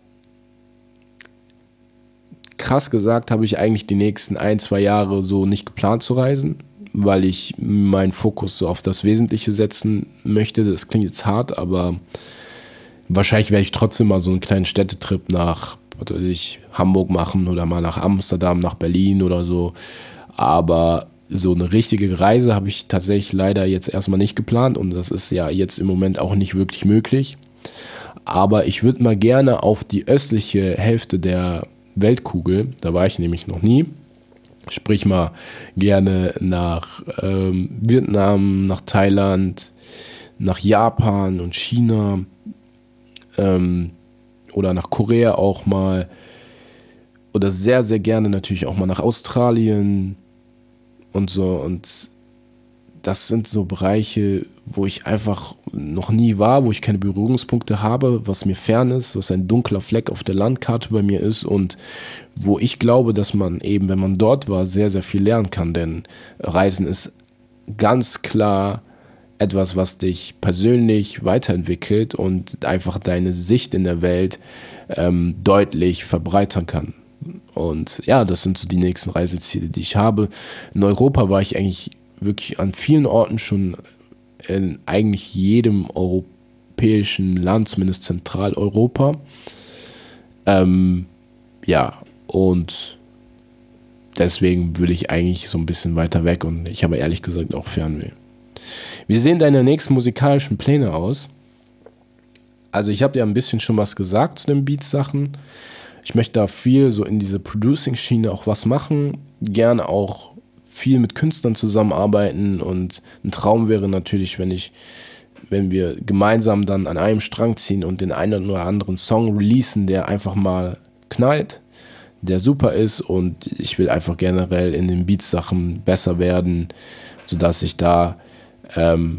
krass gesagt habe ich eigentlich die nächsten ein, zwei Jahre so nicht geplant zu reisen, weil ich meinen Fokus so auf das Wesentliche setzen möchte. Das klingt jetzt hart, aber wahrscheinlich werde ich trotzdem mal so einen kleinen Städtetrip nach, was weiß ich, Hamburg machen oder mal nach Amsterdam, nach Berlin oder so. Aber so eine richtige Reise habe ich tatsächlich leider jetzt erstmal nicht geplant und das ist ja jetzt im Moment auch nicht wirklich möglich. Aber ich würde mal gerne auf die östliche Hälfte der Weltkugel, da war ich nämlich noch nie, sprich mal gerne nach ähm, Vietnam, nach Thailand, nach Japan und China ähm, oder nach Korea auch mal oder sehr, sehr gerne natürlich auch mal nach Australien und so. Und das sind so Bereiche, wo ich einfach noch nie war, wo ich keine Berührungspunkte habe, was mir fern ist, was ein dunkler Fleck auf der Landkarte bei mir ist und wo ich glaube, dass man eben, wenn man dort war, sehr, sehr viel lernen kann. Denn Reisen ist ganz klar etwas, was dich persönlich weiterentwickelt und einfach deine Sicht in der Welt ähm, deutlich verbreitern kann. Und ja, das sind so die nächsten Reiseziele, die ich habe. In Europa war ich eigentlich wirklich an vielen Orten schon, in eigentlich jedem europäischen Land, zumindest Zentraleuropa. Ähm, ja, und deswegen will ich eigentlich so ein bisschen weiter weg und ich habe ehrlich gesagt auch Fernweh. Wie sehen deine nächsten musikalischen Pläne aus? Also ich habe dir ein bisschen schon was gesagt zu den Beats-Sachen. Ich möchte da viel so in diese Producing-Schiene auch was machen. Gerne auch viel mit Künstlern zusammenarbeiten und ein Traum wäre natürlich, wenn ich, wenn wir gemeinsam dann an einem Strang ziehen und den einen oder anderen Song releasen, der einfach mal knallt, der super ist und ich will einfach generell in den Beats-Sachen besser werden, sodass ich da ähm,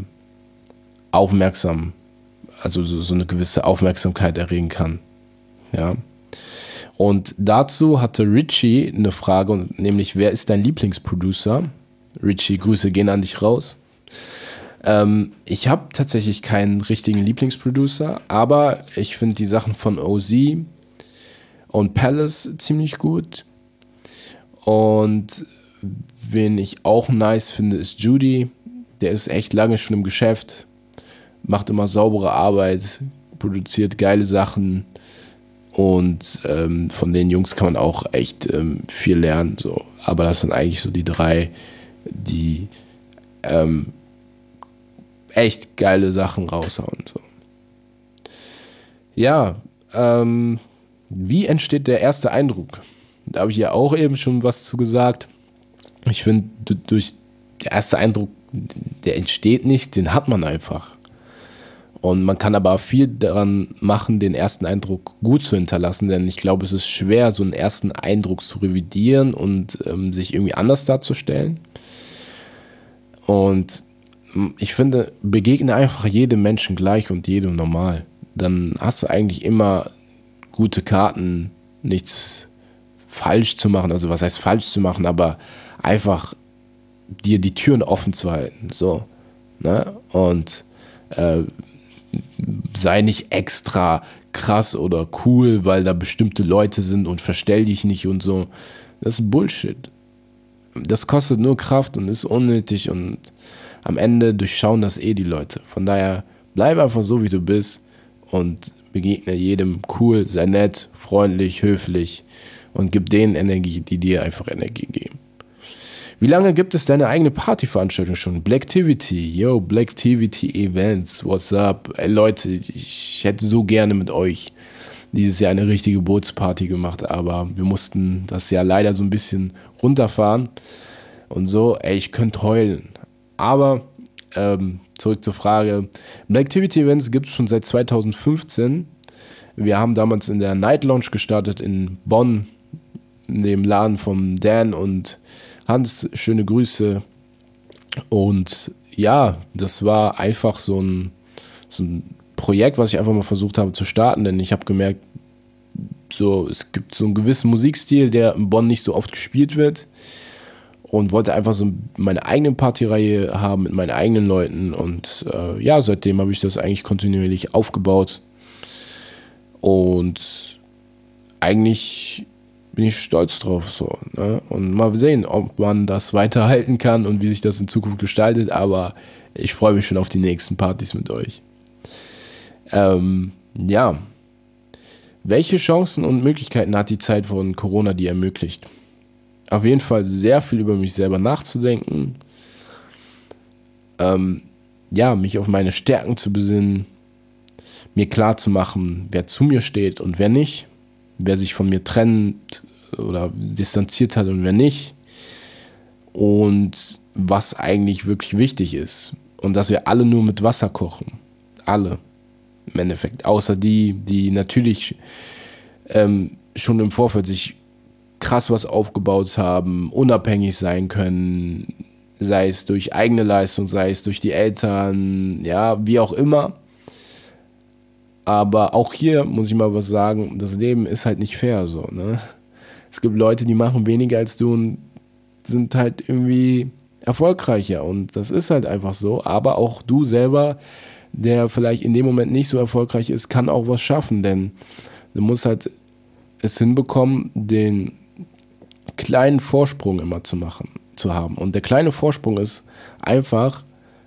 aufmerksam, also so, so eine gewisse Aufmerksamkeit erregen kann. Ja. Und dazu hatte Richie eine Frage, nämlich, wer ist dein Lieblingsproducer? Richie, Grüße gehen an dich raus. Ähm, ich habe tatsächlich keinen richtigen Lieblingsproducer, aber ich finde die Sachen von O Z und Palace ziemlich gut. Und wen ich auch nice finde, ist Judy. Der ist echt lange schon im Geschäft, macht immer saubere Arbeit, produziert geile Sachen. Und ähm, von den Jungs kann man auch echt ähm, viel lernen. So. Aber das sind eigentlich so die drei, die ähm, echt geile Sachen raushauen. So. Ja, ähm, wie entsteht der erste Eindruck? Da habe ich ja auch eben schon was zu gesagt. Ich finde, durch der erste Eindruck, der entsteht nicht, den hat man einfach. Und man kann aber viel daran machen, den ersten Eindruck gut zu hinterlassen, denn ich glaube, es ist schwer, so einen ersten Eindruck zu revidieren und ähm, sich irgendwie anders darzustellen. Und ich finde, begegne einfach jedem Menschen gleich und jedem normal. Dann hast du eigentlich immer gute Karten, nichts falsch zu machen. Also was heißt falsch zu machen, aber einfach dir die Türen offen zu halten. So, ne? Und äh, sei nicht extra krass oder cool, weil da bestimmte Leute sind und verstell dich nicht und so. Das ist Bullshit. Das kostet nur Kraft und ist unnötig und am Ende durchschauen das eh die Leute. Von daher bleib einfach so, wie du bist und begegne jedem cool, sei nett, freundlich, höflich und gib denen Energie, die dir einfach Energie geben. Wie lange gibt es deine eigene Partyveranstaltung schon? Blacktivity, yo, Blacktivity Events, what's up? Ey Leute, ich hätte so gerne mit euch dieses Jahr eine richtige Bootsparty gemacht, aber wir mussten das Jahr leider so ein bisschen runterfahren und so, ey, ich könnte heulen. Aber ähm, zurück zur Frage, Blacktivity Events gibt es schon seit zweitausendfünfzehn. Wir haben damals in der Night Lounge gestartet in Bonn, in dem Laden von Dan und Hans, schöne Grüße. Und ja, das war einfach so ein, so ein Projekt, was ich einfach mal versucht habe zu starten, denn ich habe gemerkt, so, es gibt so einen gewissen Musikstil, der in Bonn nicht so oft gespielt wird und wollte einfach so meine eigene Partyreihe haben mit meinen eigenen Leuten und äh, ja, seitdem habe ich das eigentlich kontinuierlich aufgebaut und eigentlich bin ich stolz drauf, so, ne? Und mal sehen, ob man das weiterhalten kann und wie sich das in Zukunft gestaltet, aber ich freue mich schon auf die nächsten Partys mit euch. Ähm, ja. Welche Chancen und Möglichkeiten hat die Zeit von Corona dir ermöglicht? Auf jeden Fall sehr viel über mich selber nachzudenken, ähm, ja, mich auf meine Stärken zu besinnen, mir klar zu machen, wer zu mir steht und wer nicht, wer sich von mir trennt oder distanziert hat und wer nicht und was eigentlich wirklich wichtig ist und dass wir alle nur mit Wasser kochen, alle im Endeffekt, außer die, die natürlich ähm, schon im Vorfeld sich krass was aufgebaut haben, unabhängig sein können, sei es durch eigene Leistung, sei es durch die Eltern, ja, wie auch immer. Aber auch hier muss ich mal was sagen, das Leben ist halt nicht fair, so, ne? Es gibt Leute, die machen weniger als du und sind halt irgendwie erfolgreicher und das ist halt einfach so, aber auch du selber, der vielleicht in dem Moment nicht so erfolgreich ist, kann auch was schaffen, denn du musst halt es hinbekommen, den kleinen Vorsprung immer zu machen, zu haben. Und der kleine Vorsprung ist einfach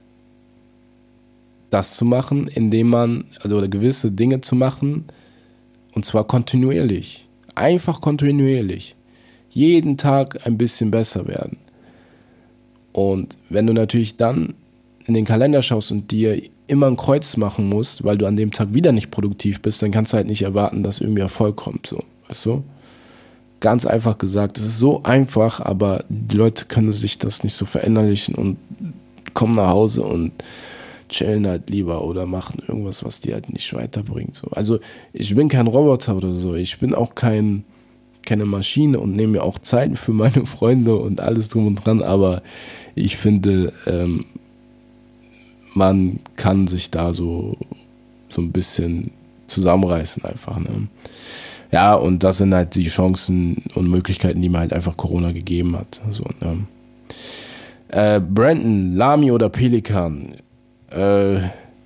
das zu machen, indem man, also gewisse Dinge zu machen, und zwar kontinuierlich. Einfach kontinuierlich. Jeden Tag ein bisschen besser werden. Und wenn du natürlich dann in den Kalender schaust und dir immer ein Kreuz machen musst, weil du an dem Tag wieder nicht produktiv bist, dann kannst du halt nicht erwarten, dass irgendwie Erfolg kommt. So, weißt du? Ganz einfach gesagt, es ist so einfach, aber die Leute können sich das nicht so verinnerlichen und kommen nach Hause und chillen halt lieber oder machen irgendwas, was die halt nicht weiterbringt. So. Also ich bin kein Roboter oder so, ich bin auch kein, keine Maschine und nehme mir auch Zeit für meine Freunde und alles drum und dran, aber ich finde, ähm, man kann sich da so, so ein bisschen zusammenreißen einfach. Ne? Ja, und das sind halt die Chancen und Möglichkeiten, die mir halt einfach Corona gegeben hat. So, ne? äh, Brandon, Lamy oder Pelikan? Äh,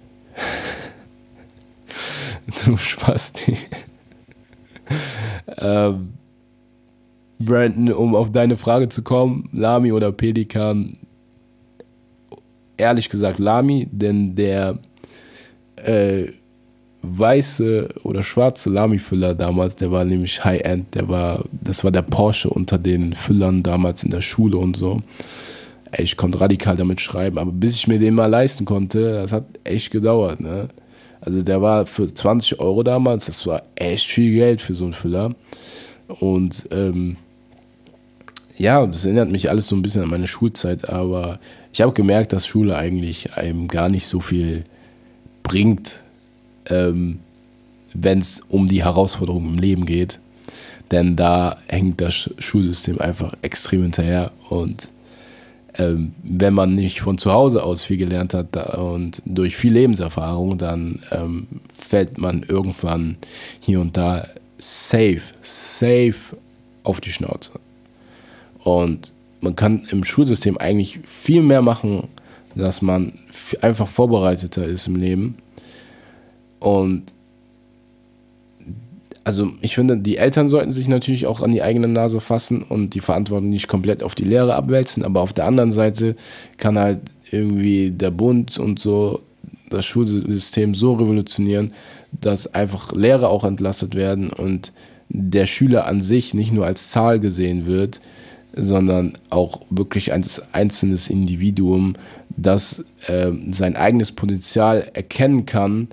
du Spasti. ähm, Brandon, um auf deine Frage zu kommen, Lamy oder Pelikan? Ehrlich gesagt Lamy, denn der äh, weiße oder schwarze Lamy-Füller damals, der war nämlich High-End, der war, das war der Porsche unter den Füllern damals in der Schule und so. Ey, ich konnte radikal damit schreiben, aber bis ich mir den mal leisten konnte, das hat echt gedauert, ne? Also der war für zwanzig Euro damals, das war echt viel Geld für so einen Füller. Und ähm, ja, das erinnert mich alles so ein bisschen an meine Schulzeit, aber ich habe gemerkt, dass Schule eigentlich einem gar nicht so viel bringt, ähm, wenn es um die Herausforderungen im Leben geht. Denn da hängt das Schulsystem einfach extrem hinterher. Und ähm, wenn man nicht von zu Hause aus viel gelernt hat da, und durch viel Lebenserfahrung, dann ähm, fällt man irgendwann hier und da safe, safe auf die Schnauze. Und man kann im Schulsystem eigentlich viel mehr machen, dass man einfach vorbereiteter ist im Leben. Und also ich finde, die Eltern sollten sich natürlich auch an die eigene Nase fassen und die Verantwortung nicht komplett auf die Lehrer abwälzen, aber auf der anderen Seite kann halt irgendwie der Bund und so das Schulsystem so revolutionieren, dass einfach Lehrer auch entlastet werden und der Schüler an sich nicht nur als Zahl gesehen wird, sondern auch wirklich als einzelnes Individuum, das äh, sein eigenes Potenzial erkennen kann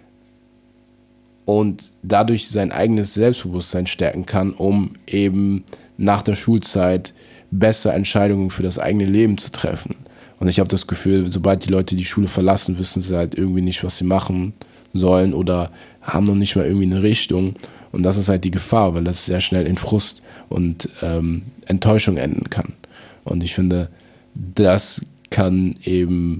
und dadurch sein eigenes Selbstbewusstsein stärken kann, um eben nach der Schulzeit besser Entscheidungen für das eigene Leben zu treffen. Und ich habe das Gefühl, sobald die Leute die Schule verlassen, wissen sie halt irgendwie nicht, was sie machen sollen oder haben noch nicht mal irgendwie eine Richtung. Und das ist halt die Gefahr, weil das sehr schnell in Frust und ähm, Enttäuschung enden kann. Und ich finde, das kann eben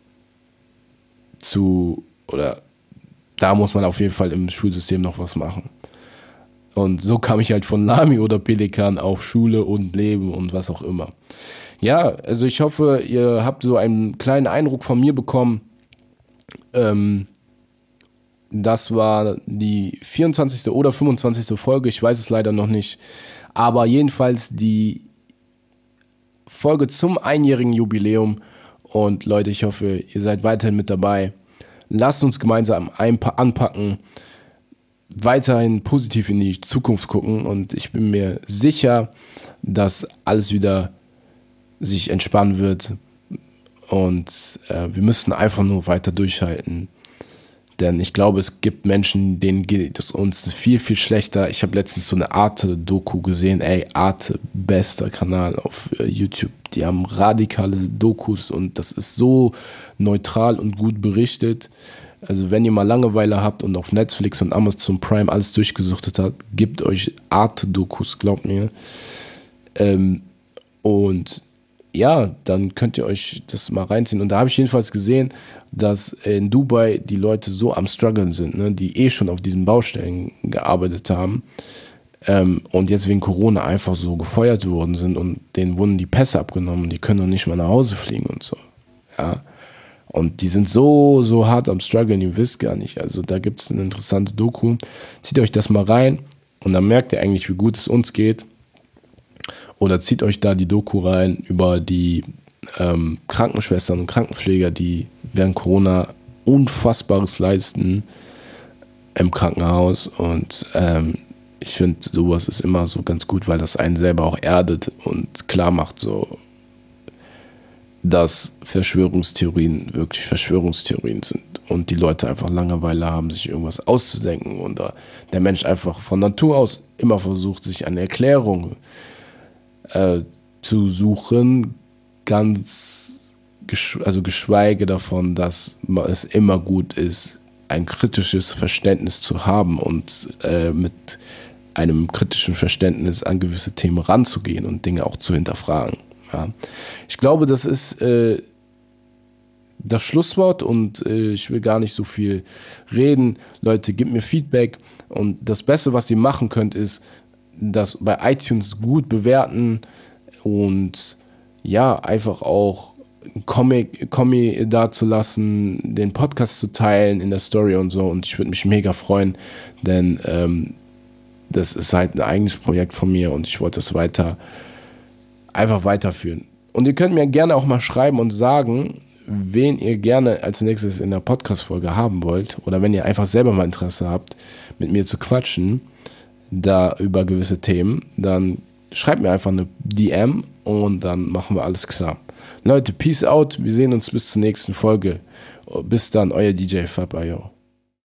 zu, oder da muss man auf jeden Fall im Schulsystem noch was machen. Und so kam ich halt von Lamy oder Pelikan auf Schule und Leben und was auch immer. Ja, also ich hoffe, ihr habt so einen kleinen Eindruck von mir bekommen. Ähm, das war die vierundzwanzigste oder fünfundzwanzigste Folge, ich weiß es leider noch nicht. Aber jedenfalls die Folge zum einjährigen Jubiläum. Und Leute, ich hoffe, ihr seid weiterhin mit dabei. Lasst uns gemeinsam anpacken, weiterhin positiv in die Zukunft gucken. Und ich bin mir sicher, dass alles wieder sich entspannen wird. Und äh, wir müssen einfach nur weiter durchhalten. Denn ich glaube, es gibt Menschen, denen geht es uns viel, viel schlechter. Ich habe letztens so eine Arte-Doku gesehen. Ey, Arte, bester Kanal auf äh, YouTube. Die haben radikale Dokus und das ist so neutral und gut berichtet. Also wenn ihr mal Langeweile habt und auf Netflix und Amazon Prime alles durchgesuchtet habt, gebt euch Arte-Dokus, glaubt mir. Ähm, und ja, dann könnt ihr euch das mal reinziehen. Und da habe ich jedenfalls gesehen, dass in Dubai die Leute so am Struggeln sind, ne, die eh schon auf diesen Baustellen gearbeitet haben ähm, und jetzt wegen Corona einfach so gefeuert worden sind und denen wurden die Pässe abgenommen, die können noch nicht mal nach Hause fliegen und so. Ja. Und die sind so, so hart am Struggeln, ihr wisst gar nicht. Also da gibt es eine interessante Doku. Zieht euch das mal rein und dann merkt ihr eigentlich, wie gut es uns geht. Oder zieht euch da die Doku rein über die ähm, Krankenschwestern und Krankenpfleger, die während Corona Unfassbares leisten im Krankenhaus. Und ähm, ich finde, sowas ist immer so ganz gut, weil das einen selber auch erdet und klar macht, so, dass Verschwörungstheorien wirklich Verschwörungstheorien sind und die Leute einfach Langeweile haben, sich irgendwas auszudenken. Und der Mensch einfach von Natur aus immer versucht, sich eine Erklärung Äh, zu suchen, ganz gesch- also geschweige davon, dass es immer gut ist, ein kritisches Verständnis zu haben und äh, mit einem kritischen Verständnis an gewisse Themen ranzugehen und Dinge auch zu hinterfragen. Ja. Ich glaube, das ist äh, das Schlusswort und äh, ich will gar nicht so viel reden. Leute, gebt mir Feedback, Und das Beste, was ihr machen könnt, ist, das bei iTunes gut bewerten und ja, einfach auch Comic, Comic dazulassen, den Podcast zu teilen in der Story und so. Und ich würde mich mega freuen, denn ähm, das ist halt ein eigenes Projekt von mir und ich wollte es weiter, einfach weiterführen. Und ihr könnt mir gerne auch mal schreiben und sagen, wen ihr gerne als nächstes in der Podcast-Folge haben wollt oder wenn ihr einfach selber mal Interesse habt, mit mir zu quatschen, da über gewisse Themen, dann schreibt mir einfach eine D M und dann machen wir alles klar. Leute, peace out, wir sehen uns bis zur nächsten Folge. Bis dann, euer D J Fab I O.